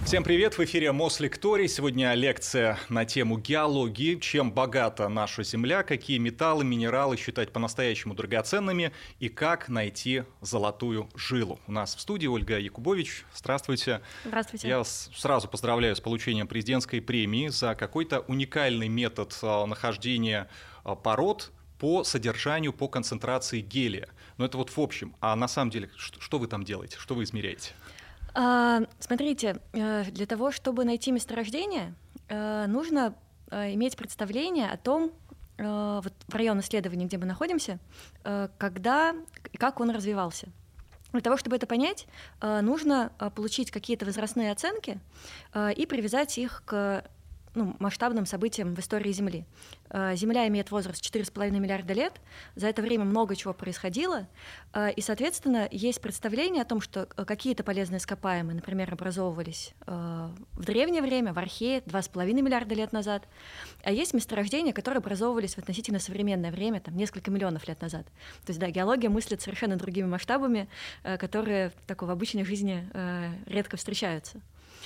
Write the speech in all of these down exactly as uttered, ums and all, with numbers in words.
Всем привет! В эфире Мослекторий. Сегодня лекция на тему геологии. Чем богата наша Земля, какие металлы, минералы считать по-настоящему драгоценными и как найти золотую жилу. У нас в студии Ольга Якубович. Здравствуйте. Здравствуйте. Я вас сразу поздравляю с получением президентской премии за какой-то уникальный метод нахождения пород по содержанию, по концентрации гелия. Но это вот в общем. А на самом деле, что, что вы там делаете? Что вы измеряете? А, смотрите, для того, чтобы найти месторождение, нужно иметь представление о том, вот в район исследований, где мы находимся, когда и как он развивался. Для того, чтобы это понять, нужно получить какие-то возрастные оценки и привязать их к ну, масштабным событиям в истории Земли. Земля имеет возраст четыре с половиной миллиарда лет, за это время много чего происходило, и, соответственно, есть представление о том, что какие-то полезные ископаемые, например, образовывались в древнее время, в Архее, два с половиной миллиарда лет назад, а есть месторождения, которые образовывались в относительно современное время, там, несколько миллионов лет назад. То есть, да, геология мыслит совершенно другими масштабами, которые так, в обычной жизни редко встречаются.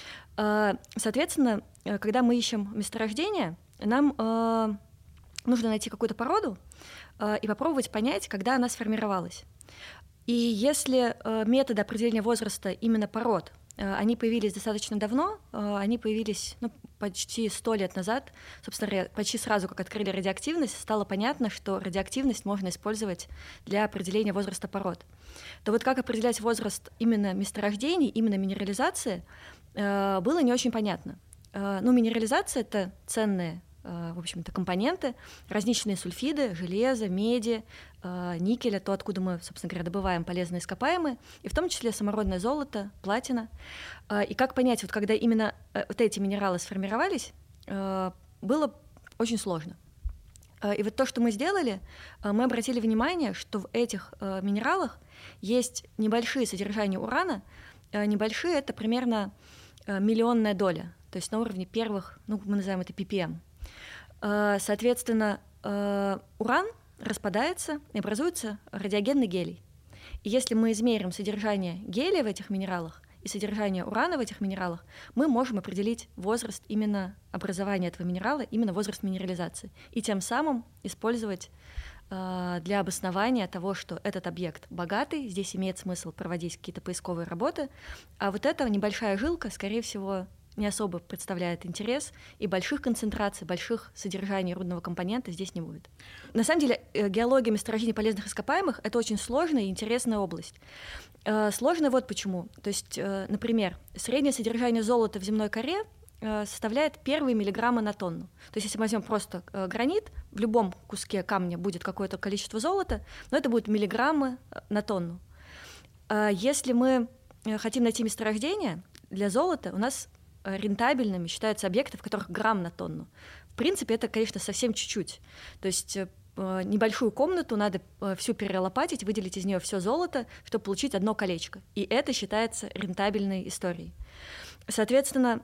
Соответственно, когда мы ищем месторождение, нам э, нужно найти какую-то породу э, и попробовать понять, когда она сформировалась. И если э, методы определения возраста именно пород, э, они появились достаточно давно, э, они появились ну, почти сто лет назад, собственно, почти сразу, как открыли радиоактивность, стало понятно, что радиоактивность можно использовать для определения возраста пород. То вот как определять возраст именно месторождений, именно минерализации, было не очень понятно. Ну, минерализация — это ценные, в общем-то, компоненты, различные сульфиды, железо, меди, никеля, то, откуда мы, собственно говоря, добываем полезные ископаемые, и в том числе самородное золото, платина. И как понять, вот когда именно вот эти минералы сформировались, было очень сложно. И вот то, что мы сделали, мы обратили внимание, что в этих минералах есть небольшие содержания урана. Небольшие — это примерно миллионная доля, то есть на уровне первых, ну, мы называем это пи пи эм. Соответственно, уран распадается и образуется радиогенный гелий. И если мы измерим содержание гелия в этих минералах и содержание урана в этих минералах, мы можем определить возраст именно образования этого минерала, именно возраст минерализации, и тем самым использовать для обоснования того, что этот объект богатый, здесь имеет смысл проводить какие-то поисковые работы, а вот эта небольшая жилка, скорее всего, не особо представляет интерес, и больших концентраций, больших содержаний рудного компонента здесь не будет. На самом деле, геология месторождений полезных ископаемых — это очень сложная и интересная область. Сложная вот почему. То есть, например, среднее содержание золота в земной коре составляет первые миллиграммы на тонну. То есть если мы возьмем просто гранит, в любом куске камня будет какое-то количество золота, но это будут миллиграммы на тонну. Если мы хотим найти месторождение для золота, у нас рентабельными считаются объекты, в которых грамм на тонну. В принципе, это, конечно, совсем чуть-чуть. То есть небольшую комнату надо всю перелопатить, выделить из нее все золото, чтобы получить одно колечко. И это считается рентабельной историей. Соответственно,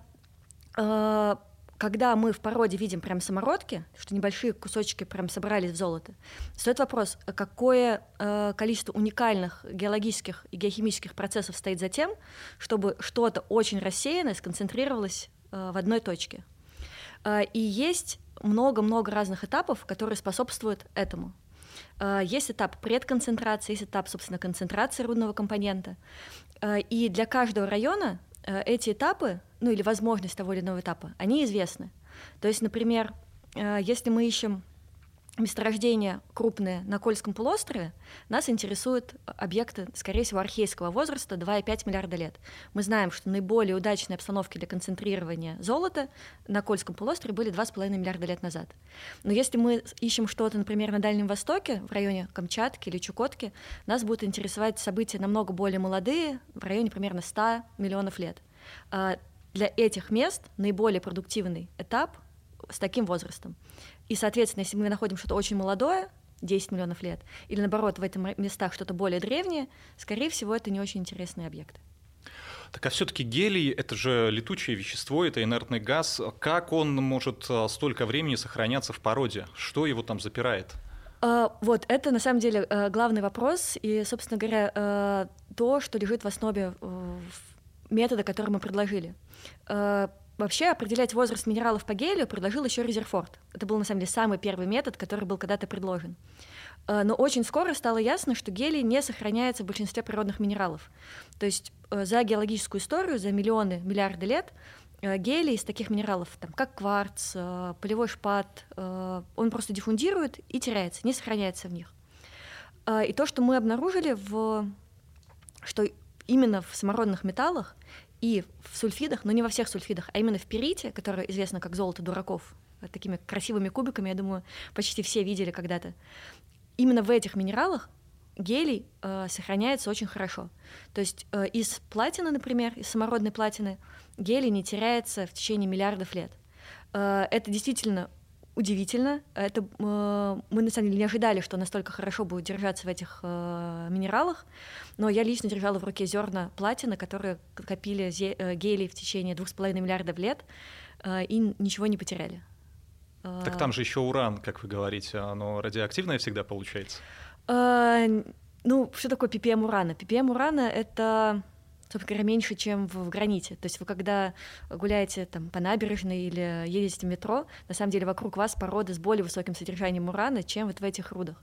когда мы в породе видим прям самородки, что небольшие кусочки прям собрались в золото, стоит вопрос, какое количество уникальных геологических и геохимических процессов стоит за тем, чтобы что-то очень рассеянное сконцентрировалось в одной точке. И есть много-много разных этапов, которые способствуют этому. Есть этап предконцентрации, есть этап, собственно, концентрации рудного компонента. И для каждого района эти этапы, ну или возможность того или иного этапа, они известны. То есть, например, если мы ищем месторождения крупные на Кольском полуострове, нас интересуют объекты, скорее всего, архейского возраста, два и пять миллиарда лет. Мы знаем, что наиболее удачные обстановки для концентрирования золота на Кольском полуострове были два с половиной миллиарда лет назад. Но если мы ищем что-то, например, на Дальнем Востоке, в районе Камчатки или Чукотки, нас будут интересовать события намного более молодые, в районе примерно ста миллионов лет. Для этих мест наиболее продуктивный этап с таким возрастом. И, соответственно, если мы находим что-то очень молодое, десять миллионов лет, или, наоборот, в этих местах что-то более древнее, скорее всего, это не очень интересные объекты. Так а все-таки гелий — это же летучее вещество, это инертный газ. Как он может столько времени сохраняться в породе? Что его там запирает? Вот, это на самом деле главный вопрос, и, собственно говоря, то, что лежит в основе метода, который мы предложили. Вообще определять возраст минералов по гелию предложил еще Резерфорд. Это был, на самом деле, самый первый метод, который был когда-то предложен. Но очень скоро стало ясно, что гелий не сохраняется в большинстве природных минералов. То есть за геологическую историю, за миллионы, миллиарды лет гелий из таких минералов, там, как кварц, полевой шпат, он просто диффундирует и теряется, не сохраняется в них. И то, что мы обнаружили, в... что именно в самородных металлах и в сульфидах, но не во всех сульфидах, а именно в перите, которое известно как золото дураков, такими красивыми кубиками, я думаю, почти все видели когда-то, именно в этих минералах гелий э, сохраняется очень хорошо. То есть э, из платины, например, из самородной платины, гелий не теряется в течение миллиардов лет. Э, это действительно удивительно. Это, э, мы, на самом деле, не ожидали, что настолько хорошо будет держаться в этих э, минералах, но я лично держала в руке зерна платины, которые копили зе- э, гелий в течение двух с половиной миллиардов лет э, и ничего не потеряли. Так там же еще уран, как вы говорите, оно радиоактивное всегда получается? Э, ну, что такое пи пи эм урана? пи пи эм урана — это, собственно говоря, меньше, чем в, в граните. То есть вы, когда гуляете там, по набережной или едете в метро, на самом деле вокруг вас породы с более высоким содержанием урана, чем вот в этих рудах.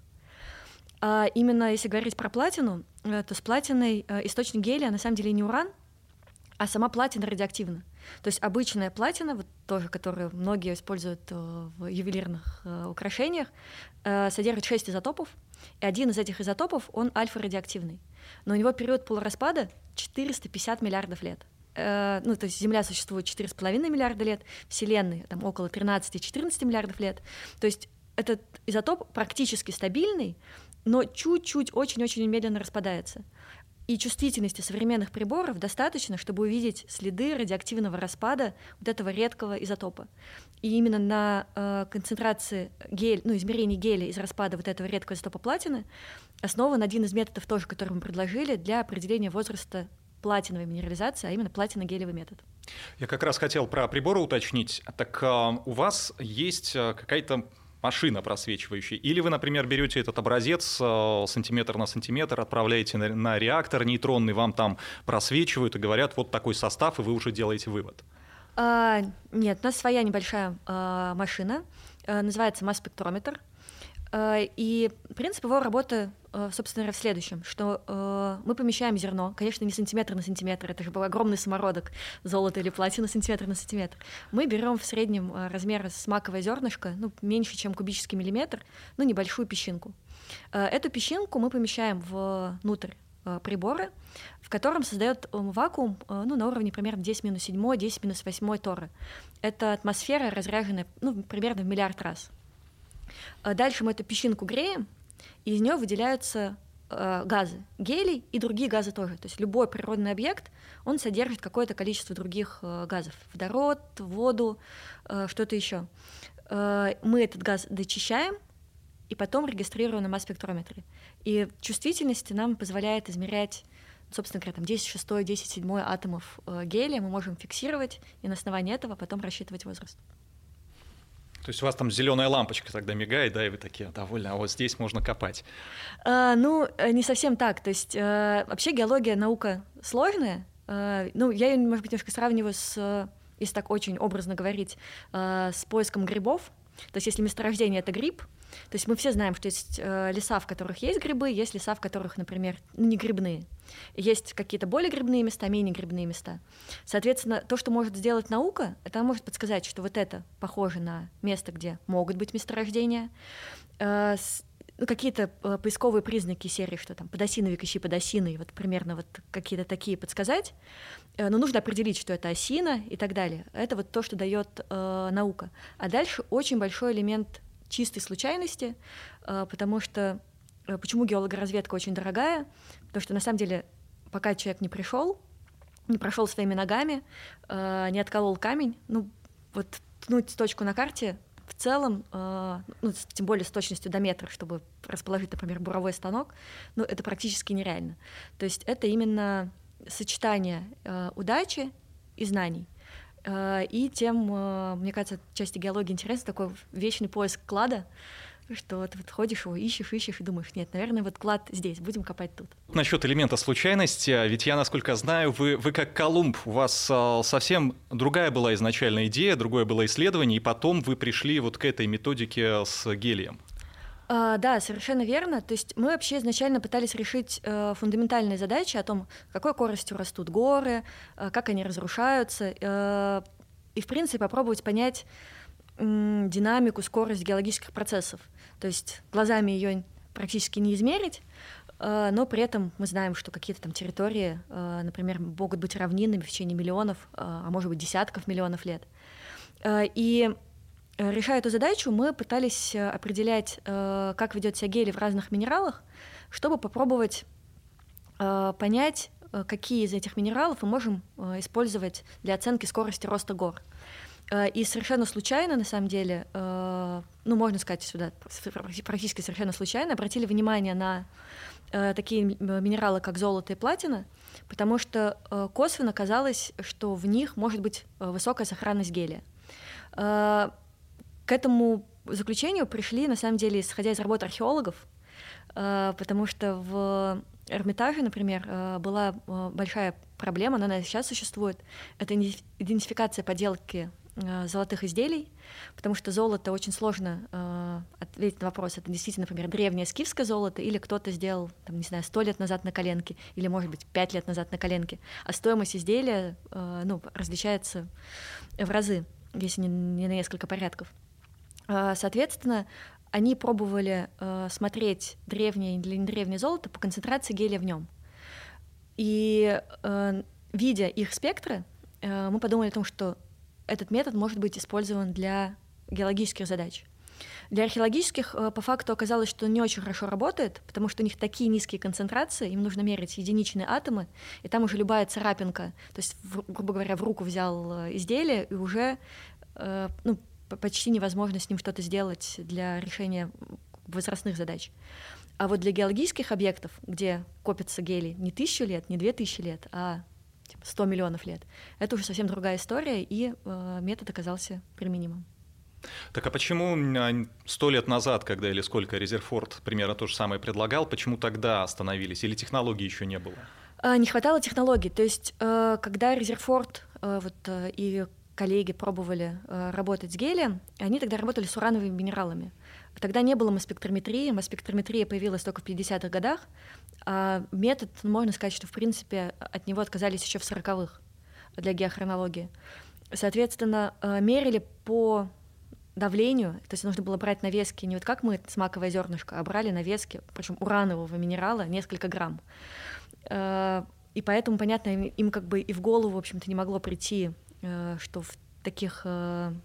А именно если говорить про платину, то с платиной источник гелия на самом деле не уран, а сама платина радиоактивна. То есть обычная платина, вот тоже, которую многие используют в ювелирных украшениях, содержит шесть изотопов, и один из этих изотопов, он альфа-радиоактивный. Но у него период полураспада четыреста пятьдесят миллиардов лет. Ну, то есть Земля существует четыре с половиной миллиарда лет, Вселенная там около тринадцать-четырнадцать миллиардов лет. То есть этот изотоп практически стабильный, но чуть-чуть, очень-очень медленно распадается. И чувствительности современных приборов достаточно, чтобы увидеть следы радиоактивного распада вот этого редкого изотопа. И именно на э, концентрации гель, ну, измерений гелия из распада вот этого редкого изотопа платины основан один из методов тоже, который мы предложили для определения возраста платиновой минерализации, а именно платино-гелевый метод. Я как раз хотел про приборы уточнить. Так э, у вас есть какая-то машина просвечивающая, или вы, например, берете этот образец э, сантиметр на сантиметр, отправляете на, на реактор нейтронный, вам там просвечивают и говорят, вот такой состав, и вы уже делаете вывод? А, нет, у нас своя небольшая а, машина, а, называется масс-спектрометр, а, и принцип его работы, а, собственно говоря, в следующем, что а, мы помещаем зерно, конечно, не сантиметр на сантиметр, это же был огромный самородок, золото или платина сантиметр на сантиметр. Мы берем в среднем а, размер с маковое зернышко, ну, меньше, чем кубический миллиметр, ну, небольшую песчинку. А, эту песчинку мы помещаем внутрь прибора, в котором создает вакуум ну, на уровне примерно десять минус семь, десять минус восемь торы. Это атмосфера, разряженная ну, примерно в миллиард раз. Дальше мы эту песчинку греем, и из нее выделяются э, газы, гелий и другие газы тоже. То есть любой природный объект, он содержит какое-то количество других э, газов. Водород, воду, э, что-то еще. Э, мы этот газ дочищаем, и потом регистрируем на масс-спектрометре. И чувствительности нам позволяет измерять, собственно говоря, там десять шестой, десять седьмой атомов э, гелия мы можем фиксировать, и на основании этого потом рассчитывать возраст. То есть у вас там зеленая лампочка тогда мигает, да, и вы такие довольны, а вот здесь можно копать? А, ну, не совсем так. То есть э, вообще геология наука сложная. Э, ну, я ее, может быть, немножко сравниваю с, если так очень образно говорить, э, с поиском грибов. То есть если месторождение — это гриб, то есть мы все знаем, что есть э, леса, в которых есть грибы, есть леса, в которых, например, не грибные. Есть какие-то более грибные места, менее грибные места. Соответственно, то, что может сделать наука, это она может подсказать, что вот это похоже на место, где могут быть месторождения, э, с, ну, какие-то э, поисковые признаки серии, что там подосиновик, ищи подосиной, вот примерно вот какие-то такие подсказать, э, но нужно определить, что это осина и так далее. Это вот то, что дает э, наука. А дальше очень большой элемент чистой случайности, потому что почему геологоразведка очень дорогая, потому что на самом деле пока человек не пришел, не прошел своими ногами, не отколол камень, ну вот ткнуть точку на карте в целом, ну, тем более с точностью до метра, чтобы расположить, например, буровой станок, ну это практически нереально. То есть это именно сочетание удачи и знаний. И тем, мне кажется, части геологии интересно такой вечный поиск клада, что ты вот ходишь его, ищешь, ищешь и думаешь, нет, наверное, вот клад здесь, будем копать тут. Насчет элемента случайности, ведь я, насколько знаю, вы, вы как Колумб, у вас а, совсем другая была изначальная идея, другое было исследование, и потом вы пришли вот к этой методике с гелием. А, да, совершенно верно. То есть мы вообще изначально пытались решить э, фундаментальные задачи о том, какой скоростью растут горы, э, как они разрушаются, э, и, в принципе, попробовать понять э, динамику, скорость геологических процессов. То есть глазами ее практически не измерить, э, но при этом мы знаем, что какие-то там территории, э, например, могут быть равнинами в течение миллионов, э, а может быть десятков миллионов лет. Э, и решая эту задачу, мы пытались определять, как ведет себя гелий в разных минералах, чтобы попробовать понять, какие из этих минералов мы можем использовать для оценки скорости роста гор. И совершенно случайно, на самом деле, ну, можно сказать сюда, практически совершенно случайно, обратили внимание на такие минералы, как золото и платина, потому что косвенно казалось, что в них может быть высокая сохранность гелия. К этому заключению пришли, на самом деле, исходя из работы археологов, потому что в Эрмитаже, например, была большая проблема, она сейчас существует, это идентификация подделки золотых изделий, потому что золото очень сложно ответить на вопрос, это действительно, например, древнее скифское золото или кто-то сделал, там, не знаю, сто лет назад на коленке или, может быть, пять лет назад на коленке, а стоимость изделия, ну, различается в разы, если не на несколько порядков. Соответственно, они пробовали э, смотреть древнее или недревнее золото по концентрации гелия в нем. И э, видя их спектры, э, мы подумали о том, что этот метод может быть использован для геологических задач. Для археологических э, по факту оказалось, что не очень хорошо работает, потому что у них такие низкие концентрации, им нужно мерить единичные атомы, и там уже любая царапинка, то есть, в, грубо говоря, в руку взял изделие, и уже э, ну, почти невозможно с ним что-то сделать для решения возрастных задач. А вот для геологических объектов, где копится гелий не тысячу лет, не две тысячи лет, а типа, сто миллионов лет, это уже совсем другая история, и э, метод оказался применимым. Так а почему сто лет назад, когда или сколько Резерфорд примерно то же самое предлагал, почему тогда остановились? Или технологий еще не было? А, не хватало технологий. То есть, э, когда Резерфорд э, вот, э, и коллеги пробовали э, работать с гелием, они тогда работали с урановыми минералами. Тогда не было масспектрометрии, масспектрометрия появилась только в пятидесятых годах, а метод, можно сказать, что в принципе от него отказались еще в сороковых для геохронологии. Соответственно, э, мерили по давлению, то есть нужно было брать навески не вот как мы с маковое зернышко, а брали навески, причем уранового минерала, несколько грамм. Э, и поэтому, понятно, им, им как бы и в голову, в общем-то, не могло прийти, что в таких ну,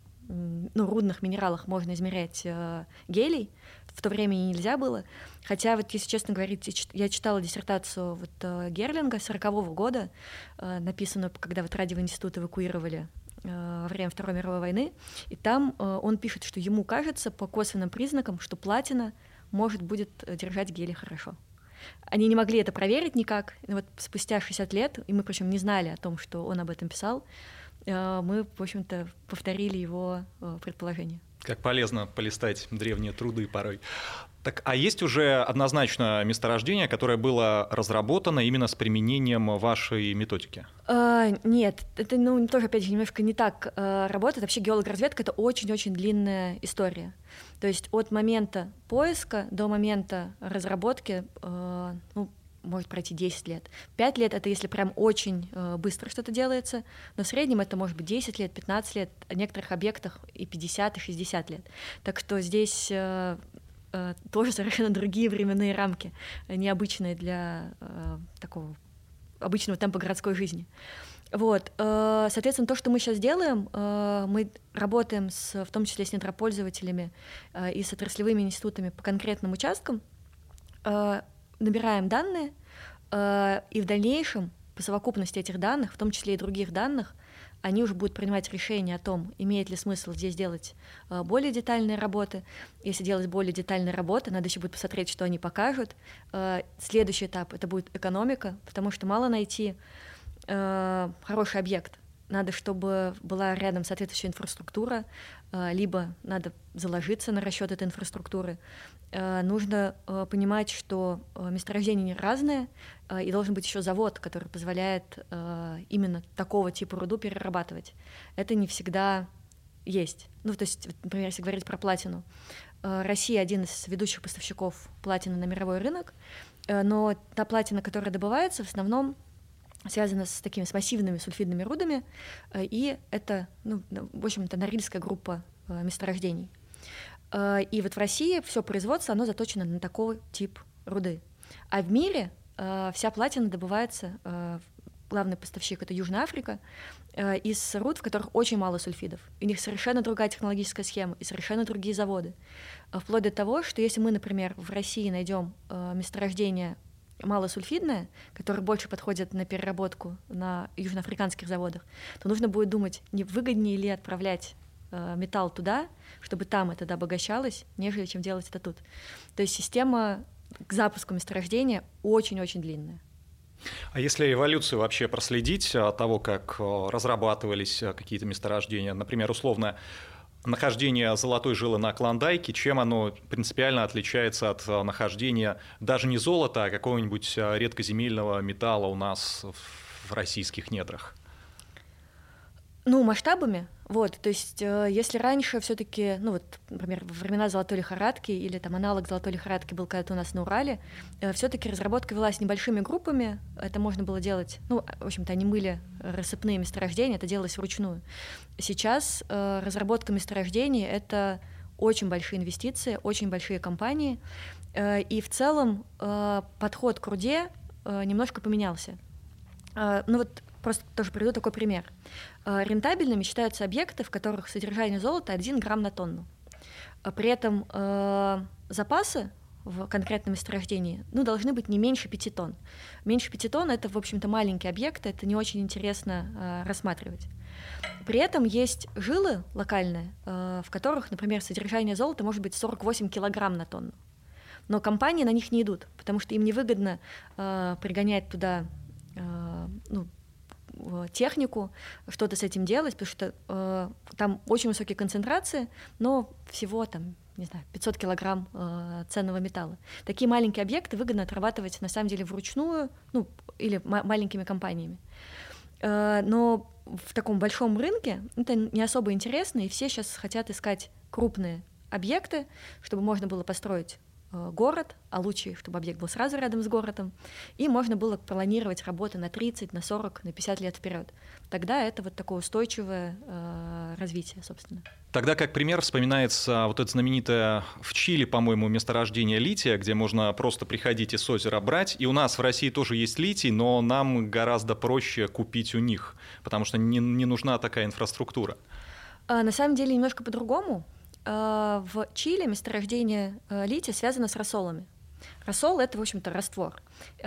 рудных минералах можно измерять э, гелий, в то время и нельзя было. Хотя, вот, если честно говорить, я читала диссертацию вот, э, Герлинга сорокового года, э, написанную, когда вот радиоинститут эвакуировали э, во время Второй мировой войны, и там э, он пишет, что ему кажется по косвенным признакам, что платина может будет держать гелий хорошо. Они не могли это проверить никак. И вот спустя шестьдесят лет, и мы, причем, не знали о том, что он об этом писал, мы, в общем-то, повторили его предположение. Как полезно полистать древние труды порой. Так, а есть уже однозначно месторождение, которое было разработано именно с применением вашей методики? А, нет, это ну, тоже, опять же, немножко не так а, работает. Вообще геологоразведка — это очень-очень длинная история. То есть от момента поиска до момента разработки а, ну, может пройти десять лет. пять лет — это если прям очень э, быстро что-то делается, но в среднем это может быть десять лет, пятнадцать лет, о некоторых объектах и пятьдесят, и шестьдесят лет. Так что здесь э, э, тоже совершенно другие временные рамки, необычные для э, такого обычного темпа городской жизни. Вот. Э, соответственно, то, что мы сейчас делаем, э, мы работаем с, в том числе с недропользователями э, и с отраслевыми институтами по конкретным участкам, э, набираем данные, э, и в дальнейшем по совокупности этих данных, в том числе и других данных, они уже будут принимать решение о том, имеет ли смысл здесь делать э, более детальные работы. Если делать более детальные работы, надо еще будет посмотреть, что они покажут. Э, следующий этап — это будет экономика, потому что мало найти э, хороший объект. Надо, чтобы была рядом соответствующая инфраструктура, либо надо заложиться на расчет этой инфраструктуры. Нужно понимать, что месторождения разные, и должен быть еще завод, который позволяет именно такого типа руду перерабатывать. Это не всегда есть. Ну, то есть, например, если говорить про платину, Россия один из ведущих поставщиков платины на мировой рынок, но та платина, которая добывается, в основном связана с такими с массивными сульфидными рудами, и это, ну, в общем-то, норильская группа месторождений. И вот в России все производство, оно заточено на такой тип руды. А в мире вся платина добывается, главный поставщик — это Южная Африка, из руд, в которых очень мало сульфидов. У них совершенно другая технологическая схема и совершенно другие заводы. Вплоть до того, что если мы, например, в России найдем месторождение малосульфидное, которое больше подходит на переработку на южноафриканских заводах, то нужно будет думать, не выгоднее ли отправлять металл туда, чтобы там это обогащалось, нежели чем делать это тут. То есть система к запуску месторождения очень-очень длинная. А если эволюцию вообще проследить того, как разрабатывались какие-то месторождения, например, условно, нахождение золотой жилы на Клондайке, чем оно принципиально отличается от нахождения даже не золота, а какого-нибудь редкоземельного металла у нас в российских недрах? Ну, масштабами. Вот, то есть, э, если раньше все-таки, ну вот, например, во времена золотой лихорадки или там аналог золотой лихорадки был когда-то у нас на Урале, э, все-таки разработка велась небольшими группами. Это можно было делать, ну, в общем-то, они мыли рассыпные месторождения, это делалось вручную. Сейчас э, разработка месторождений — это очень большие инвестиции, очень большие компании, э, и в целом э, подход к руде э, немножко поменялся. Э, ну вот просто тоже приведу такой пример. Рентабельными считаются объекты, в которых содержание золота один грамм на тонну. При этом э, запасы в конкретном месторождении, ну, должны быть не меньше пяти тонн. Меньше пяти тонн — это, в общем-то, маленькие объекты, это не очень интересно э, рассматривать. При этом есть жилы локальные, э, в которых, например, содержание золота может быть сорок восемь килограмм на тонну. Но компании на них не идут, потому что им невыгодно э, пригонять туда э, ну, технику, что-то с этим делать, потому что э, там очень высокие концентрации, но всего там, не знаю, пятьсот килограмм э, ценного металла. Такие маленькие объекты выгодно отрабатывать на самом деле вручную, ну, или м- маленькими компаниями. Э, но в таком большом рынке это не особо интересно, и все сейчас хотят искать крупные объекты, чтобы можно было построить город, а лучше, чтобы объект был сразу рядом с городом, и можно было планировать работы на тридцать, на сорок, на пятьдесят лет вперед. Тогда это вот такое устойчивое э, развитие, собственно. Тогда как пример вспоминается вот это знаменитое в Чили, по-моему, месторождение лития, где можно просто приходить и с озера брать. И у нас в России тоже есть литий, но нам гораздо проще купить у них, потому что не, не нужна такая инфраструктура. А, на самом деле немножко по-другому. В Чили месторождение лития связано с рассолами. Рассол — это, в общем-то, раствор.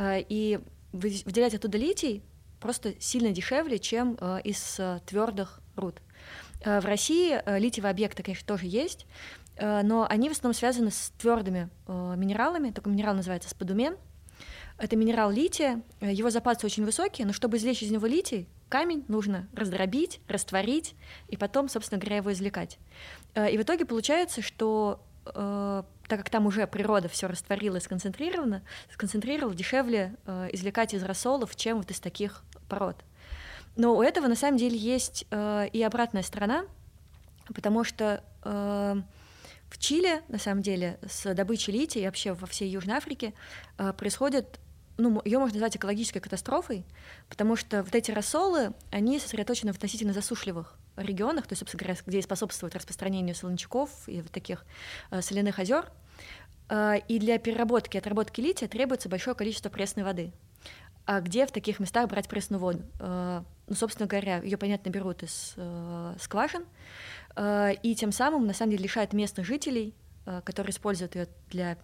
И выделять оттуда литий просто сильно дешевле, чем из твердых руд. В России литиевые объекты, конечно, тоже есть, но они в основном связаны с твердыми минералами. Такой минерал называется сподумен. Это минерал лития, его запасы очень высокие, но чтобы извлечь из него литий, камень нужно раздробить, растворить и потом, собственно говоря, его извлекать. И в итоге получается, что э, так как там уже природа все растворила и сконцентрирована, сконцентрировала, дешевле э, извлекать из рассолов, чем вот из таких пород. Но у этого на самом деле есть э, и обратная сторона, потому что э, в Чили, на самом деле, с добычей лития и вообще во всей Южной Африке э, происходит, ну, ее можно назвать экологической катастрофой, потому что вот эти рассолы, они сосредоточены в относительно засушливых регионах, то есть, собственно говоря, где и способствуют распространению солончаков и вот таких э, соляных озер. Э, и для переработки и отработки лития требуется большое количество пресной воды. А где в таких местах брать пресную воду? Э, ну, собственно говоря, ее, понятно, берут из э, скважин, э, и тем самым, на самом деле, лишают местных жителей, э, которые используют ее для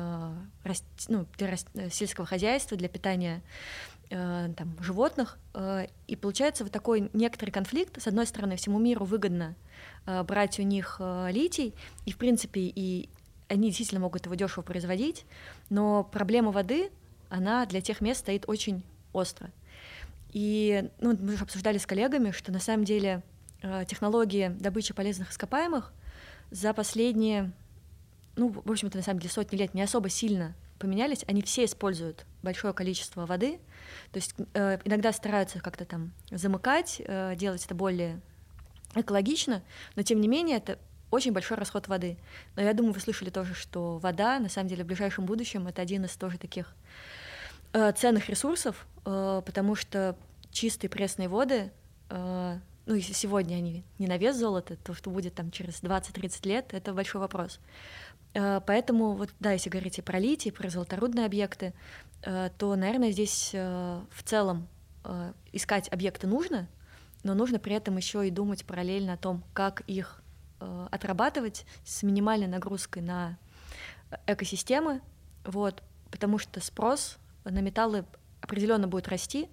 Ну, для сельского хозяйства, для питания э, там, животных. Э, и получается вот такой некоторый конфликт. С одной стороны, всему миру выгодно э, брать у них э, литий, и, в принципе, и они действительно могут его дешево производить, но проблема воды, она для тех мест стоит очень остро. И ну, мы уже обсуждали с коллегами, что на самом деле технологии добычи полезных ископаемых за последние, ну, в общем-то, на самом деле, сотни лет не особо сильно поменялись. Они все используют большое количество воды, то есть э, иногда стараются как-то там замыкать, э, делать это более экологично, но тем не менее это очень большой расход воды. Но я думаю, вы слышали тоже, что вода, на самом деле, в ближайшем будущем это один из тоже таких э, ценных ресурсов, э, потому что чистые пресные воды, э, ну, если сегодня они не на вес золота, то что будет там через двадцать-тридцать лет, это большой вопрос. Э, поэтому, вот, да, если говорить и про литий, и про золоторудные объекты, э, то, наверное, здесь э, в целом э, искать объекты нужно, но нужно при этом еще и думать параллельно о том, как их э, отрабатывать с минимальной нагрузкой на экосистемы, вот, потому что спрос на металлы определенно будет расти,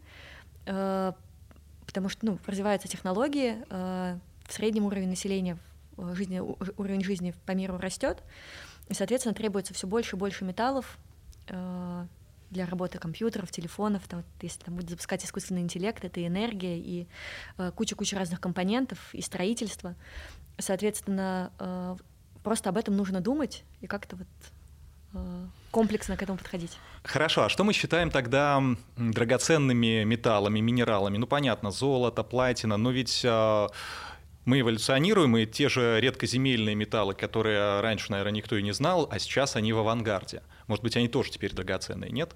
э, потому что, ну, развиваются технологии, э, в среднем уровень населения, жизни, уровень жизни по миру растет, и, соответственно, требуется все больше и больше металлов э, для работы компьютеров, телефонов, там, если там будет запускать искусственный интеллект, это и энергия, и э, куча-куча разных компонентов, и строительство. Соответственно, э, просто об этом нужно думать и как-то вот э, комплексно к этому подходить. Хорошо, а что мы считаем тогда драгоценными металлами, минералами? Ну, понятно, золото, платина, но ведь э, мы эволюционируем, и те же редкоземельные металлы, которые раньше, наверное, никто и не знал, а сейчас они в авангарде. Может быть, они тоже теперь драгоценные, нет?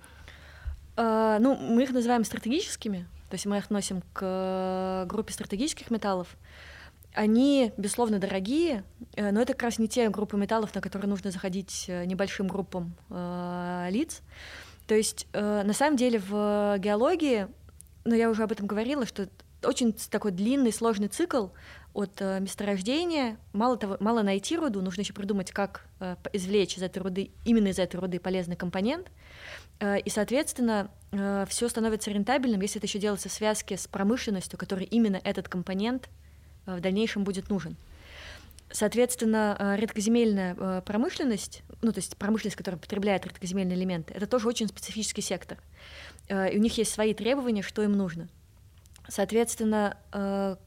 Uh, ну, мы их называем стратегическими, то есть мы их относим к группе стратегических металлов. Они, безусловно, дорогие, но это как раз не те группы металлов, на которые нужно заходить небольшим группам uh, лиц. То есть, uh, на самом деле, в геологии, ну, я уже об этом говорила, что очень такой длинный, сложный цикл от uh, месторождения. Мало того, мало найти руду, нужно еще придумать, как uh, извлечь из этой руды, именно из этой руды полезный компонент. Uh, и, соответственно, uh, все становится рентабельным, если это еще делается в связке с промышленностью, которой именно этот компонент uh, в дальнейшем будет нужен. Соответственно, uh, редкоземельная uh, промышленность, ну, то есть промышленность, которая потребляет редкоземельные элементы, это тоже очень специфический сектор. Uh, и у них есть свои требования, что им нужно. Соответственно, uh,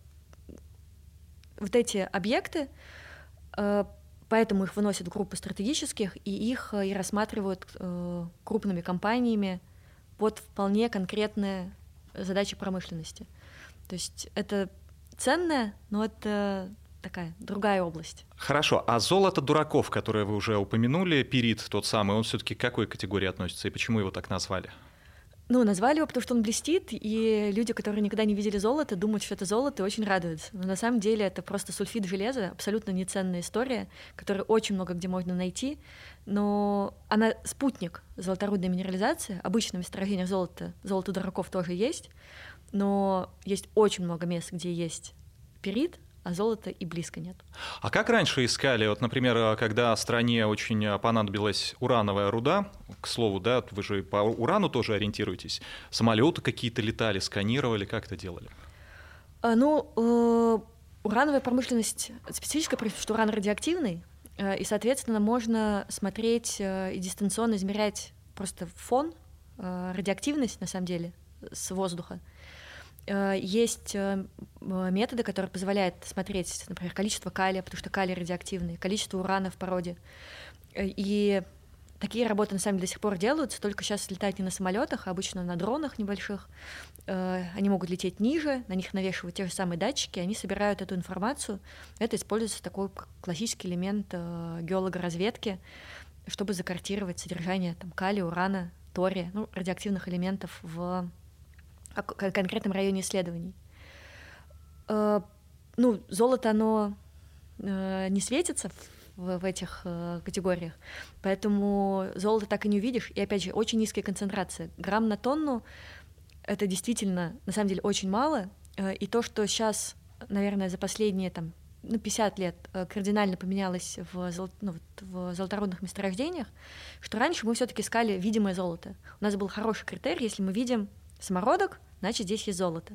вот эти объекты, поэтому их выносят в группы стратегических, и их и рассматривают крупными компаниями под вполне конкретные задачи промышленности. То есть это ценное, но это такая другая область. Хорошо, а золото дураков, которое вы уже упомянули, пирит тот самый, он все-таки к какой категории относится, и почему его так назвали? Ну, назвали его, потому что он блестит, и люди, которые никогда не видели золото, думают, что это золото, и очень радуются. Но на самом деле это просто сульфид железа, абсолютно неценная история, которую очень много где можно найти, но она спутник золоторудной минерализации. Обычно в месторождениях золота, золото дураков тоже есть, но есть очень много мест, где есть пирит, а золота и близко нет. А как раньше искали? Вот, например, когда стране очень понадобилась урановая руда, к слову, да, вы же по урану тоже ориентируетесь, самолеты какие-то летали, сканировали, как это делали? А, ну, э, урановая промышленность специфическая, потому что уран радиоактивный, э, и, соответственно, можно смотреть э, и дистанционно измерять просто фон, э, радиоактивность, на самом деле, с воздуха. Есть методы, которые позволяют смотреть, например, количество калия, потому что калий радиоактивный, количество урана в породе. И такие работы, на самом деле, до сих пор делаются, только сейчас летают не на самолетах, а обычно на дронах небольших. Они могут лететь ниже, на них навешивают те же самые датчики, они собирают эту информацию. Это используется такой классический элемент геологоразведки, чтобы закартировать содержание там, калия, урана, тория, ну, радиоактивных элементов в конкретном районе исследований. Э, ну, золото, оно э, не светится в, в этих э, категориях, поэтому золото так и не увидишь. И, опять же, очень низкая концентрация. Грамм на тонну — это действительно, на самом деле, очень мало. Э, и то, что сейчас, наверное, за последние там, ну, пятьдесят лет э, кардинально поменялось в, золот, ну, в золоторудных месторождениях, что раньше мы все-таки искали видимое золото. У нас был хороший критерий, если мы видим самородок, значит, здесь есть золото.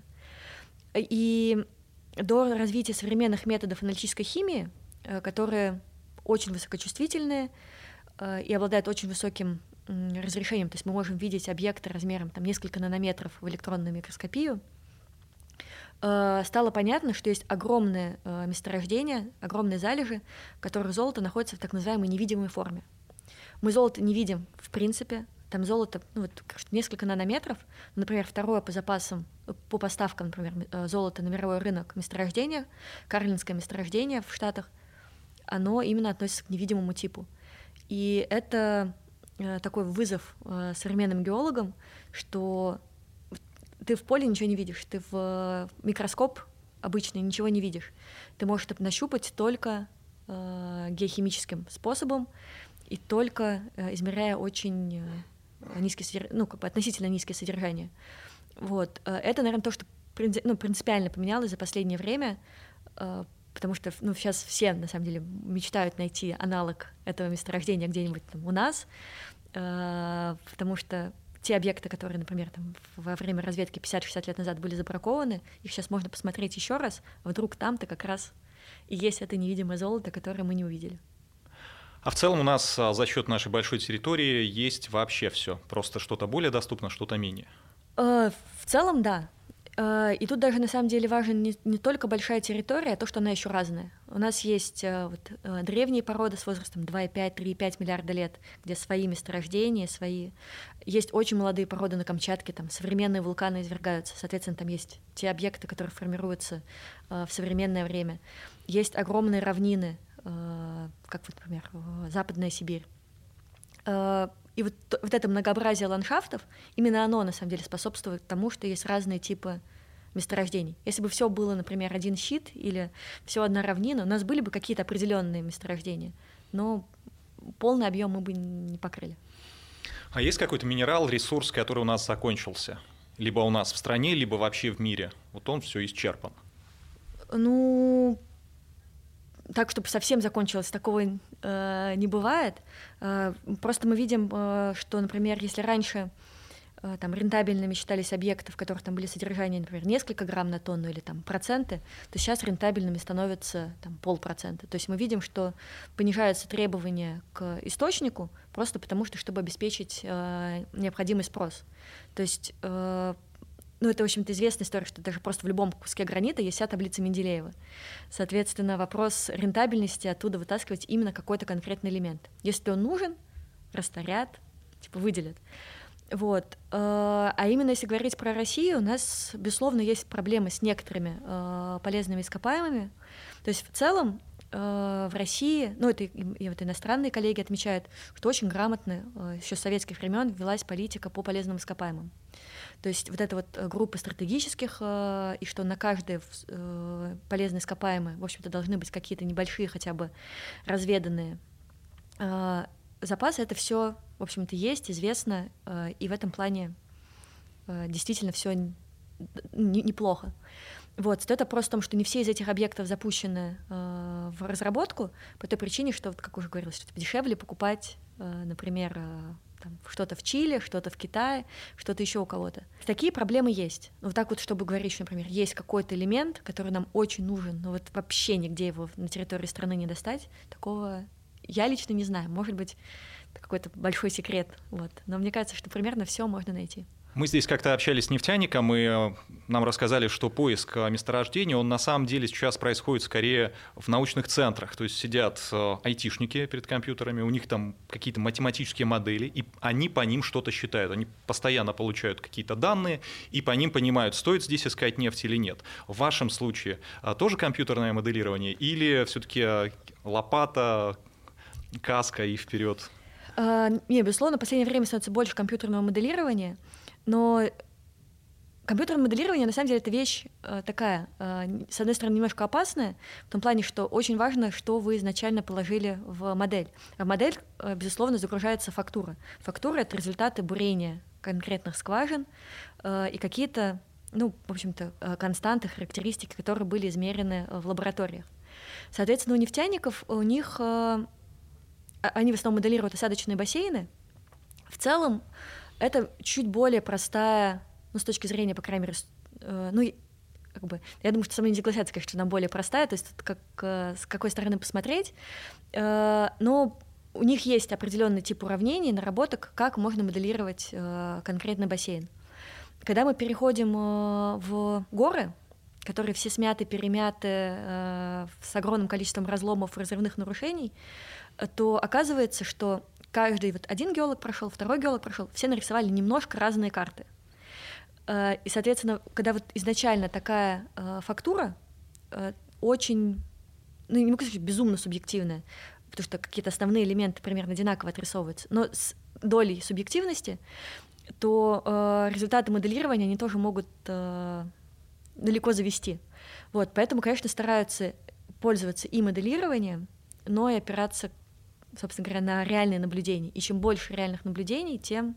И до развития современных методов аналитической химии, которые очень высокочувствительные и обладают очень высоким разрешением, то есть мы можем видеть объекты размером там, несколько нанометров в электронную микроскопию, стало понятно, что есть огромные месторождения, огромные залежи, в которых золото находится в так называемой невидимой форме. Мы золото не видим в принципе, там золото ну, вот, несколько нанометров. Например, второе по запасам, по поставкам, например, золота на мировой рынок месторождения, Карлинское месторождение в Штатах, оно именно относится к невидимому типу. И это такой вызов современным геологам, что ты в поле ничего не видишь, ты в микроскоп обычный ничего не видишь. Ты можешь это нащупать только э, геохимическим способом и только э, измеряя очень э, низкие содерж... ну, как бы относительно низкие содержания. Вот. Это, наверное, то, что принци... ну, принципиально поменялось за последнее время, э, потому что ну, сейчас все, на самом деле, мечтают найти аналог этого месторождения где-нибудь там, у нас, э, потому что те объекты, которые, например, там, во время разведки пятьдесят-шестьдесят лет назад были забракованы, их сейчас можно посмотреть еще раз, а вдруг там-то как раз и есть это невидимое золото, которое мы не увидели. А в целом у нас за счет нашей большой территории есть вообще все, просто что-то более доступно, что-то менее. В целом, да. И тут даже на самом деле важна не, не только большая территория, а то, что она еще разная. У нас есть вот, древние породы с возрастом два и пять - три и пять миллиарда лет, где свои месторождения, свои. Есть очень молодые породы на Камчатке, там современные вулканы извергаются, соответственно, там есть те объекты, которые формируются в современное время. Есть огромные равнины, как, вот, например, Западная Сибирь. И вот, вот это многообразие ландшафтов, именно оно, на самом деле, способствует тому, что есть разные типы месторождений. Если бы все было, например, один щит или все одна равнина, у нас были бы какие-то определенные месторождения, но полный объем мы бы не покрыли. А есть какой-то минерал, ресурс, который у нас закончился? Либо у нас в стране, либо вообще в мире? Вот он все исчерпан. Ну... Так, чтобы совсем закончилось, такого э, не бывает. Э, просто мы видим, э, что, например, если раньше э, там, рентабельными считались объекты, в которых там были содержания, например, несколько грамм на тонну или там, проценты, то сейчас рентабельными становятся там, полпроцента. То есть мы видим, что понижаются требования к источнику просто потому, что чтобы обеспечить э, необходимый спрос. То есть э, Ну, это, в общем-то, известная история, что даже просто в любом куске гранита есть вся таблица Менделеева. Соответственно, вопрос рентабельности оттуда вытаскивать именно какой-то конкретный элемент. Если он нужен, растворят, типа выделят. Вот. А именно если говорить про Россию, у нас, безусловно, есть проблемы с некоторыми полезными ископаемыми. То есть в целом в России, ну это и вот иностранные коллеги отмечают, что очень грамотно еще с советских времен велась политика по полезным ископаемым. То есть вот эта вот группа стратегических, и что на каждое полезное ископаемое, в общем-то, должны быть какие-то небольшие хотя бы разведанные запасы, это все, в общем-то, есть, известно, и в этом плане действительно все неплохо. Вот, стоит вопрос в том, что не все из этих объектов запущены э, в разработку по той причине, что, как уже говорилось, что дешевле покупать, э, например, э, там, что-то в Чили, что-то в Китае, что-то еще у кого-то. Такие проблемы есть. Вот так вот, чтобы говорить, что, например, есть какой-то элемент, который нам очень нужен, но вот вообще нигде его на территории страны не достать, такого я лично не знаю. Может быть, это какой-то большой секрет. Вот. Но мне кажется, что примерно все можно найти. Мы здесь как-то общались с нефтяником, и нам рассказали, что поиск месторождений, он на самом деле сейчас происходит скорее в научных центрах. То есть сидят айтишники перед компьютерами, у них там какие-то математические модели, и они по ним что-то считают. Они постоянно получают какие-то данные, и по ним понимают, стоит здесь искать нефть или нет. В вашем случае тоже компьютерное моделирование или все-таки лопата, каска и вперед? А, не, безусловно, в последнее время становится больше компьютерного моделирования. Но компьютерное моделирование, на самом деле, это вещь э, такая, э, с одной стороны, немножко опасная, в том плане, что очень важно, что вы изначально положили в модель. А в модель, э, безусловно, загружается фактура. Фактура — это результаты бурения конкретных скважин э, и какие-то, ну, в общем-то, э, константы, характеристики, которые были измерены в лабораториях. Соответственно, у нефтяников, у них, э, они в основном моделируют осадочные бассейны. В целом, это чуть более простая, ну, с точки зрения, по крайней мере, э, ну, как бы, я думаю, что со мной не согласятся, конечно, что она более простая, то есть как, э, с какой стороны посмотреть, э, но у них есть определенный тип уравнений, наработок, как можно моделировать э, конкретный бассейн. Когда мы переходим э, в горы, которые все смяты, перемяты э, с огромным количеством разломов, разрывных нарушений, то оказывается, что каждый вот один геолог прошел, второй геолог прошел, все нарисовали немножко разные карты. Э, и, соответственно, когда вот изначально такая э, фактура э, очень, ну, не могу сказать, безумно субъективная, потому что какие-то основные элементы примерно одинаково отрисовываются, но с долей субъективности, то э, результаты моделирования, они тоже могут э, далеко завести. Вот, поэтому, конечно, стараются пользоваться и моделированием, но и опираться, собственно говоря, на реальные наблюдения. И чем больше реальных наблюдений, тем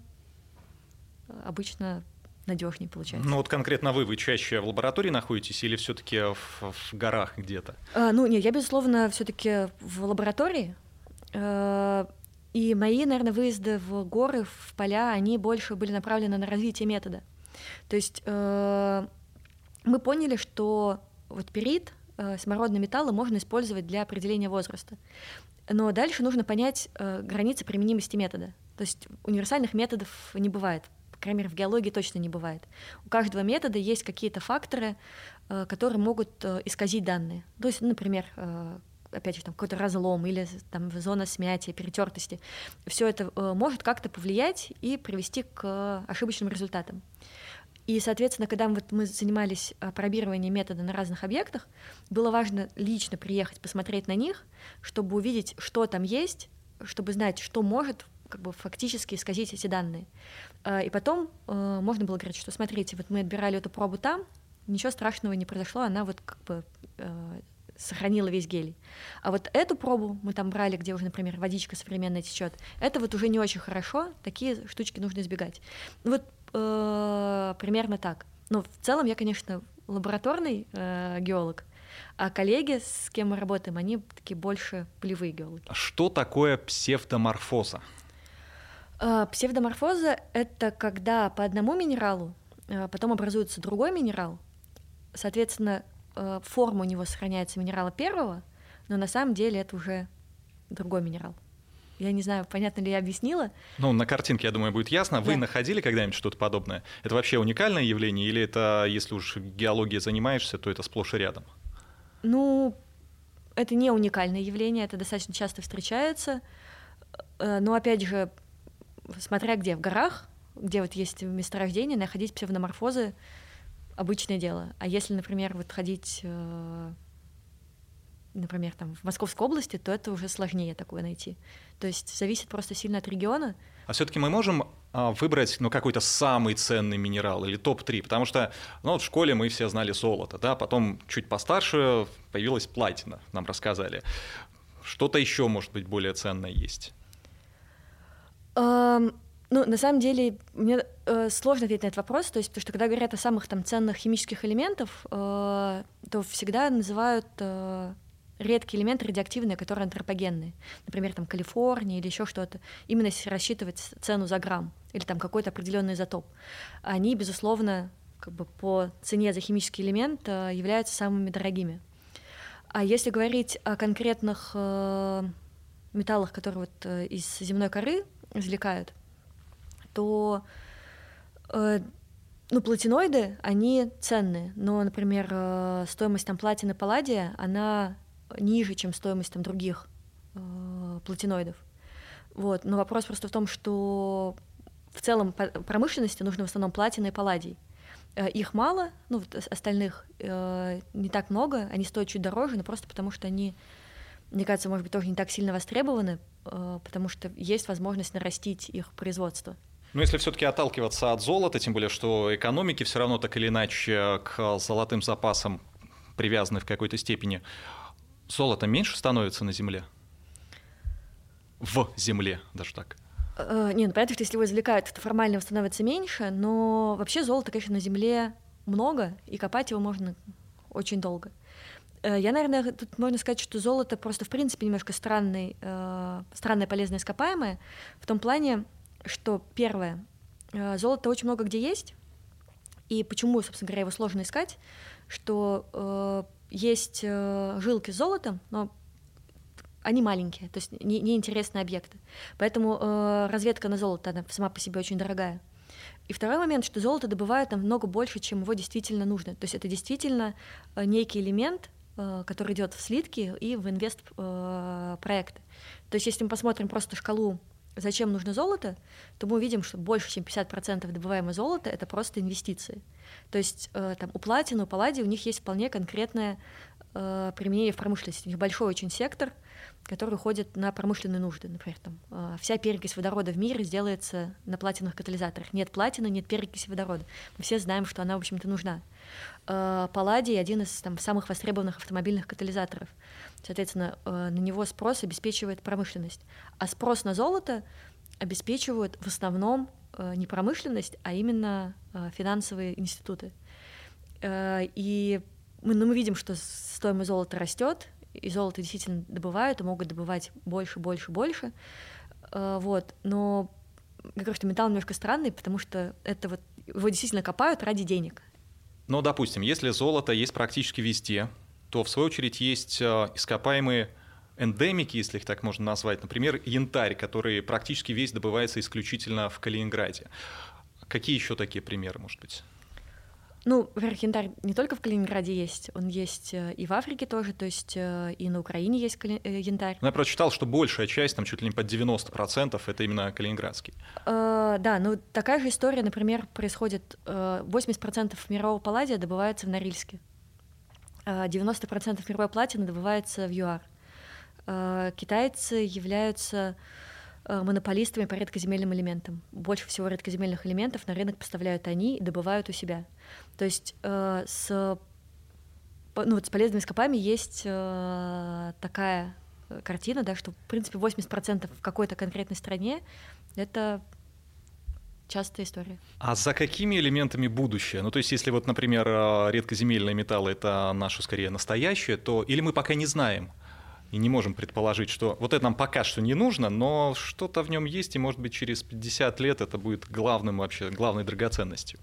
обычно надежнее получается. Ну вот конкретно вы, вы чаще в лаборатории находитесь или все-таки в, в горах где-то? А, ну нет, я, безусловно, все-таки в лаборатории. А, и мои, наверное, выезды в горы, в поля, они больше были направлены на развитие метода. То есть а, мы поняли, что вот перит, а, самородные металлы можно использовать для определения возраста. Но дальше нужно понять а, границы применимости метода. То есть универсальных методов не бывает. По крайней мере, в геологии точно не бывает. У каждого метода есть какие-то факторы, которые могут исказить данные. То есть, например, опять же, там какой-то разлом или там зона смятия, перетертости. Все это может как-то повлиять и привести к ошибочным результатам. И, соответственно, когда вот мы занимались пробированием метода на разных объектах, было важно лично приехать, посмотреть на них, чтобы увидеть, что там есть, чтобы знать, что может как бы фактически исказить эти данные. И потом э, можно было говорить, что смотрите, вот мы отбирали эту пробу там, ничего страшного не произошло, она вот как бы э, сохранила весь гелий. А вот эту пробу мы там брали, где уже, например, водичка современная течет, это вот уже не очень хорошо, такие штучки нужно избегать. Ну вот э, примерно так. Но в целом я, конечно, лабораторный э, геолог, а коллеги, с кем мы работаем, они такие больше полевые геологи. Что такое псевдоморфоза? Псевдоморфоза — это когда по одному минералу потом образуется другой минерал, соответственно, форма у него сохраняется минерала первого, но на самом деле это уже другой минерал. Я не знаю, понятно ли я объяснила. Ну, на картинке, я думаю, будет ясно. Вы да. находили когда-нибудь что-то подобное? Это вообще уникальное явление или это, если уж геологией занимаешься, то это сплошь и рядом? Ну, это не уникальное явление, это достаточно часто встречается, но, опять же, смотря где, в горах, где вот есть месторождение, находить псевдоморфозы — обычное дело. А если, например, вот ходить, например, там, в Московской области, то это уже сложнее такое найти. То есть зависит просто сильно от региона. А все-таки мы можем выбрать, ну, какой-то самый ценный минерал или топ три, потому что, ну, вот в школе мы все знали золото, да, потом чуть постарше появилась платина, нам рассказали. Что-то еще, может быть, более ценное есть? Um... Ну, на самом деле, мне э, сложно ответить на этот вопрос, то есть, потому что когда говорят о самых там ценных химических элементах, э, то всегда называют э, редкие элементы радиоактивные, которые антропогенные. Например, там Калифорния или еще что-то. Именно если рассчитывать цену за грамм или там какой-то определенный изотоп. Они, безусловно, как бы по цене за химический элемент э, являются самыми дорогими. А если говорить о конкретных э, металлах, которые вот э, из земной коры извлекают, то э, ну, платиноиды, они ценные, но, например, э, стоимость там, платины, палладия, она ниже, чем стоимость там, других э, платиноидов. Вот. Но вопрос просто в том, что в целом по промышленности нужно в основном платина и палладий. Э, их мало, ну, остальных э, не так много, они стоят чуть дороже, но просто потому что они, мне кажется, может быть, тоже не так сильно востребованы, э, потому что есть возможность нарастить их производство. Но если все-таки отталкиваться от золота, тем более, что экономики все равно так или иначе к золотым запасам привязаны в какой-то степени, золото меньше становится на Земле? В Земле, даже так. Uh, не, ну понятно, что если его извлекают, то формально его становится меньше, но вообще золота, конечно, на Земле много, и копать его можно очень долго. Uh, я, наверное, тут можно сказать, что золото просто в принципе немножко странный, uh, странное полезное ископаемое, в том плане, что первое, золото очень много где есть, и почему, собственно говоря, его сложно искать, что э, есть э, жилки с золотом, но они маленькие, то есть не, неинтересные объекты. Поэтому э, разведка на золото, она сама по себе очень дорогая. И второй момент, что золото добывают намного больше, чем его действительно нужно. То есть это действительно некий элемент, который идет в слитки и в инвест-проекты. То есть если мы посмотрим просто шкалу, зачем нужно золото, то мы увидим, что больше, чем пятьдесят процентов добываемого золота — это просто инвестиции. То есть там, у платины, у палладия у них есть вполне конкретное применение в промышленности. У них большой очень сектор, который уходит на промышленные нужды. Например, там, вся перекись водорода в мире сделается на платиновых катализаторах. Нет платины, нет перекиси водорода. Мы все знаем, что она, в общем-то, нужна. Палладий — один из там, самых востребованных автомобильных катализаторов. Соответственно, на него спрос обеспечивает промышленность. А спрос на золото обеспечивают в основном не промышленность, а именно финансовые институты. И мы, ну, мы видим, что стоимость золота растет, и золото действительно добывают, и могут добывать больше, больше, больше. Вот. Но я говорю, что металл немножко странный, потому что это вот, его действительно копают ради денег. Но, допустим, если золото есть практически везде, то, в свою очередь, есть ископаемые эндемики, если их так можно назвать, например, янтарь, который практически весь добывается исключительно в Калининграде. Какие еще такие примеры, может быть? Ну, во-первых, янтарь не только в Калининграде есть, он есть и в Африке тоже, то есть и на Украине есть янтарь. Ну, я прочитал, что большая часть, там чуть ли не под девяносто процентов, это именно калининградский. Uh, да, ну такая же история, например, происходит, uh, восемьдесят процентов мирового палладия добывается в Норильске, uh, девяносто процентов мировой платины добывается в ЮАР. Uh, китайцы являются монополистами по редкоземельным элементам. Больше всего редкоземельных элементов на рынок поставляют они и добывают у себя. То есть э, с, ну, вот с полезными ископаемыми есть э, такая картина, да, что, в принципе, восемьдесят процентов в какой-то конкретной стране — это частая история. А за какими элементами будущее? Ну, то есть, если вот, например, редкоземельные металлы — это наше, скорее, настоящее, то или мы пока не знаем, и не можем предположить, что вот это нам пока что не нужно, но что-то в нем есть, и, может быть, через пятьдесят лет это будет главным вообще, главной драгоценностью.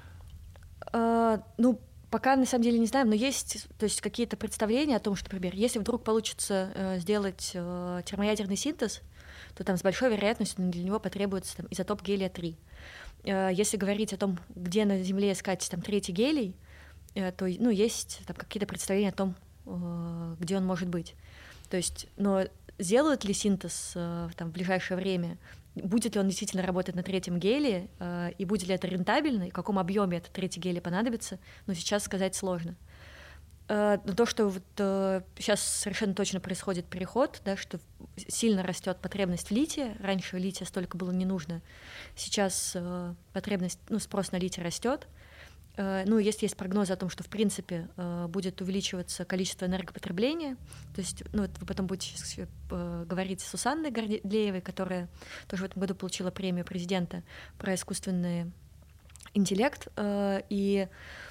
Uh, ну, пока на самом деле не знаем, но есть, то есть, какие-то представления о том, что, например, если вдруг получится uh, сделать uh, термоядерный синтез, то там с большой вероятностью для него потребуется там, изотоп гелия три. Uh, если говорить о том, где на Земле искать там, третий гелий, uh, то ну, есть там, какие-то представления о том, uh, где он может быть. То есть, но сделают ли синтез э, там, в ближайшее время, будет ли он действительно работать на третьем гелии, э, и будет ли это рентабельно, и в каком объеме этот третий гелий понадобится, но сейчас сказать сложно. Э, но то, что вот, э, сейчас совершенно точно происходит переход, да, что сильно растет потребность в литии, раньше лития столько было не нужно, сейчас э, потребность, ну, спрос на литий растет. Ну, если есть прогнозы о том, что, в принципе, будет увеличиваться количество энергопотребления, то есть, ну, вы потом будете говорить с Сусанной Гордеевой, которая тоже в этом году получила премию президента про искусственный интеллект, и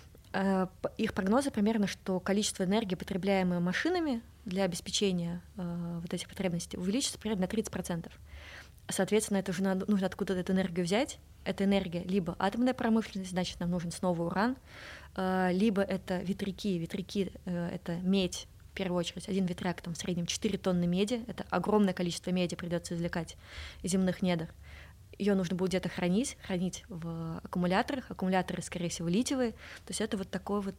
их прогнозы примерно, что количество энергии, потребляемое машинами для обеспечения вот этих потребностей, увеличится примерно на тридцать процентов. Соответственно, это уже надо, нужно откуда-то эту энергию взять. Эта энергия либо атомная промышленность, значит, нам нужен снова уран, либо это ветряки. Ветряки — это медь, в первую очередь. Один ветряк, там, в среднем четыре тонны меди. Это огромное количество меди придется извлекать из земных недр. Ее нужно будет где-то хранить, хранить в аккумуляторах. Аккумуляторы, скорее всего, литиевые. То есть это вот такой вот,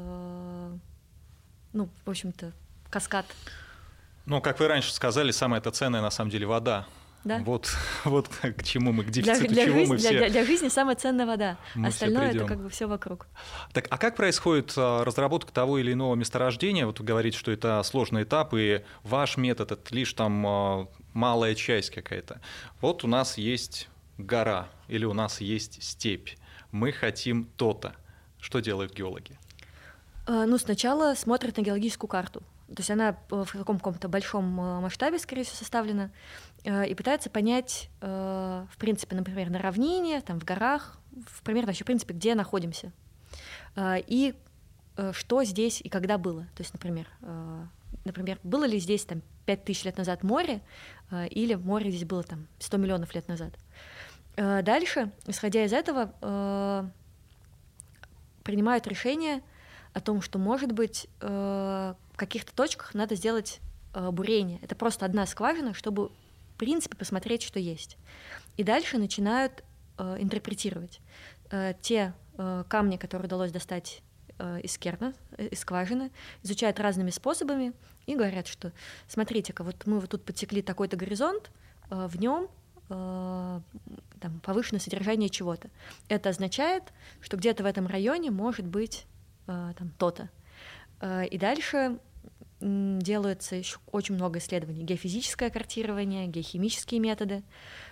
ну, в общем-то, каскад. Ну, как вы раньше сказали, самое-то ценное, на самом деле, вода. Да. Вот, вот к чему мы, к дефициту для, для чего жизни, мы все... Для, для жизни самая ценная вода, мы остальное — это как бы все вокруг. Так, а как происходит разработка того или иного месторождения? Вот вы говорите, что это сложный этап, и ваш метод — это лишь там малая часть какая-то. Вот у нас есть гора или у нас есть степь. Мы хотим то-то. Что делают геологи? Ну, сначала смотрят на геологическую карту. То есть она в каком- каком-то большом масштабе, скорее всего, составлена, и пытается понять, в принципе, например, на равнине, там, в горах, в, примерно вообще, в принципе, где находимся, и что здесь и когда было. То есть, например, например, было ли здесь там, пять тысяч лет назад море, или море здесь было там, сто миллионов лет назад. Дальше, исходя из этого, принимают решение о том, что, может быть, в каких-то точках надо сделать бурение. Это просто одна скважина, чтобы, в принципе, посмотреть, что есть. И дальше начинают э, интерпретировать. Э, те э, камни, которые удалось достать э, из керна, э, из скважины, изучают разными способами и говорят, что смотрите-ка, вот мы вот тут подсекли такой-то горизонт, э, в нем э, там, повышенное содержание чего-то. Это означает, что где-то в этом районе может быть э, там, то-то. Э, и дальше делается еще очень много исследований. Геофизическое картирование, геохимические методы,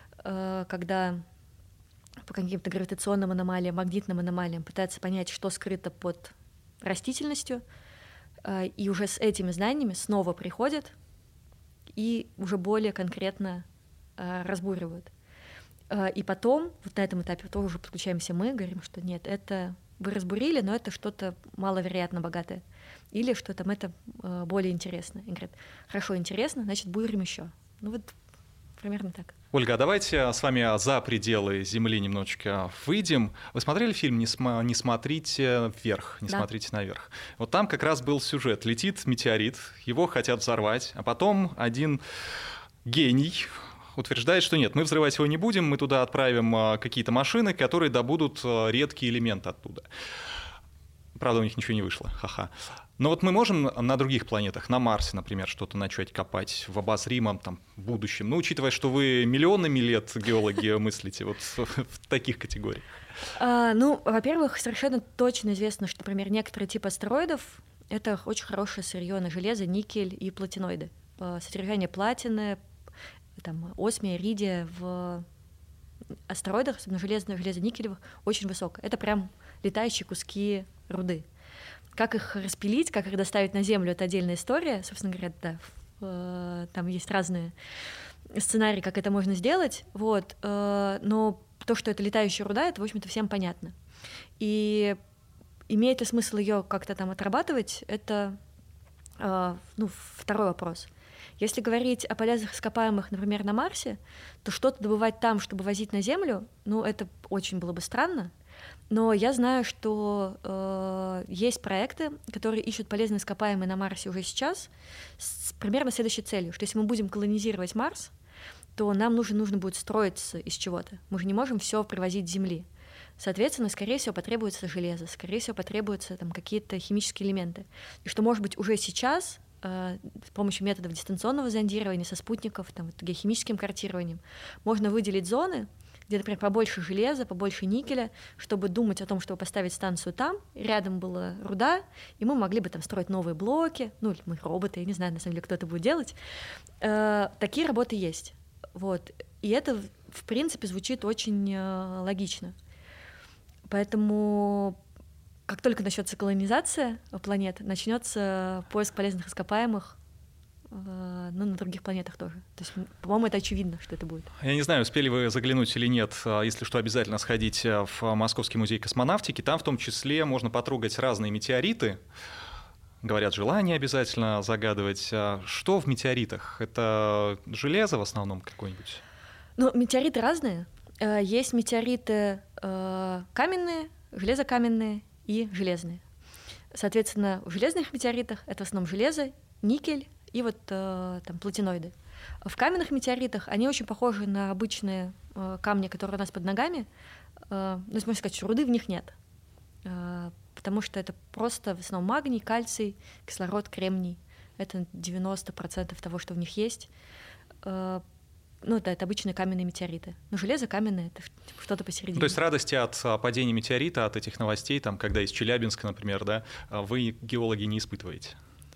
когда по каким-то гравитационным аномалиям, магнитным аномалиям пытаются понять, что скрыто под растительностью, и уже с этими знаниями снова приходят и уже более конкретно разбуривают. И потом, вот на этом этапе тоже уже подключаемся мы, говорим, что нет, это вы разбурили, но это что-то маловероятно богатое. Или что там это э, более интересно. И говорят, хорошо, интересно, значит, бурим еще. Ну вот примерно так. Ольга, а давайте с вами за пределы Земли немножечко выйдем. Вы смотрели фильм «Не, см- не смотрите вверх», «Не да. смотрите наверх»? Вот там как раз был сюжет. Летит метеорит, его хотят взорвать, а потом один гений утверждает, что нет, мы взрывать его не будем, мы туда отправим какие-то машины, которые добудут редкие элементы оттуда. Правда, у них ничего не вышло, ха-ха. Но вот мы можем на других планетах, на Марсе, например, что-то начать копать в обозримом там, будущем, ну, учитывая, что вы миллионами лет геологи мыслите вот в таких категориях. А, ну, во-первых, совершенно точно известно, что, например, некоторые типы астероидов — это очень хорошее сырье на железо, никель и платиноиды. Содержание платины, там, осмия, иридия в астероидах, особенно железных, железо-никелевых, очень высоко. Это прям летающие куски руды. Как их распилить, как их доставить на Землю — это отдельная история. Собственно говоря, да, э, там есть разные сценарии, как это можно сделать. Вот, э, но то, что это летающая руда, это, в общем-то, всем понятно. И имеет ли смысл ее как-то там отрабатывать, это э, ну, второй вопрос. Если говорить о полезных ископаемых, например, на Марсе, то что-то добывать там, чтобы возить на Землю, ну, это очень было бы странно. Но я знаю, что э, есть проекты, которые ищут полезные ископаемые на Марсе уже сейчас с примерно следующей целью, что если мы будем колонизировать Марс, то нам нужно, нужно будет строиться из чего-то. Мы же не можем все привозить с Земли. Соответственно, скорее всего, потребуется железо, скорее всего, потребуются там какие-то химические элементы. И что, может быть, уже сейчас э, с помощью методов дистанционного зондирования, со спутников, там, вот, геохимическим картированием, можно выделить зоны, где, например, побольше железа, побольше никеля, чтобы думать о том, чтобы поставить станцию там, рядом была руда, и мы могли бы там строить новые блоки, ну, или мы роботы, я не знаю, на самом деле, кто это будет делать. Э, такие работы есть. Вот. И это, в принципе, звучит очень э, логично. Поэтому как только начнется колонизация планет, начнется поиск полезных ископаемых, ну, на других планетах тоже. То есть, по-моему, это очевидно, что это будет. Я не знаю, успели вы заглянуть или нет. Если что, обязательно сходите в Московский музей космонавтики. Там в том числе можно потрогать разные метеориты. Говорят, желание обязательно загадывать. Что в метеоритах? Это железо в основном какое-нибудь? Ну, метеориты разные. Есть метеориты каменные, железокаменные и железные. Соответственно, в железных метеоритах это в основном железо, никель и вот э, там платиноиды. В каменных метеоритах они очень похожи на обычные э, камни, которые у нас под ногами. Э, ну, можно сказать, что руды в них нет, э, потому что это просто в основном магний, кальций, кислород, кремний. Это девяносто процентов того, что в них есть. Э, ну, да, это обычные каменные метеориты. Но железо каменное — это что-то посередине. То есть радости от падения метеорита, от этих новостей, там, когда из Челябинска, например, да, вы, геологи, не испытываете?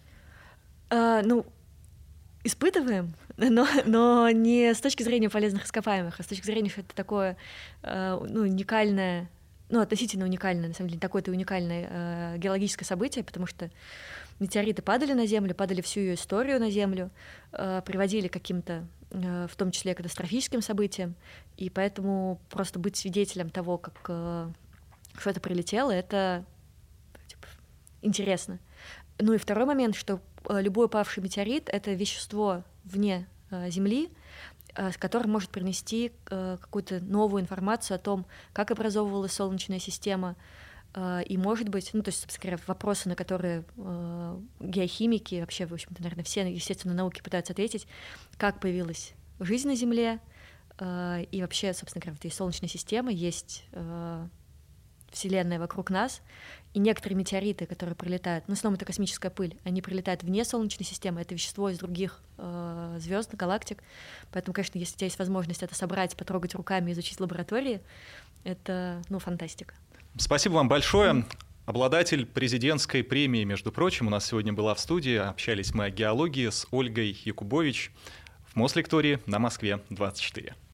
Uh, ну, испытываем, но, но не с точки зрения полезных ископаемых, а с точки зрения, что это такое uh, ну, уникальное, ну, относительно уникальное, на самом деле, такое-то уникальное uh, геологическое событие, потому что метеориты падали на Землю, падали всю ее историю на Землю, uh, приводили к каким-то, uh, в том числе, катастрофическим событиям, и поэтому просто быть свидетелем того, как uh, что-то прилетело, это типа, интересно. Ну и второй момент, что любой упавший метеорит — это вещество вне э, Земли, э, с которым может принести э, какую-то новую информацию о том, как образовывалась Солнечная система, э, и, может быть, ну, то есть, собственно говоря, вопросы, на которые э, геохимики, вообще, в общем-то, наверное, все естественные науки пытаются ответить, как появилась жизнь на Земле, И вообще, собственно говоря, вот есть Солнечная система, есть Вселенная вокруг нас, и некоторые метеориты, которые прилетают, ну, в основном это космическая пыль, они прилетают вне Солнечной системы, это вещество из других э, звезд, галактик. Поэтому, конечно, если у тебя есть возможность это собрать, потрогать руками, изучить в лаборатории, это, ну, фантастика. Спасибо вам большое. Mm. Обладатель президентской премии, между прочим, у нас сегодня была в студии. Общались мы о геологии с Ольгой Якубович в Мослектории на Москве двадцать четыре.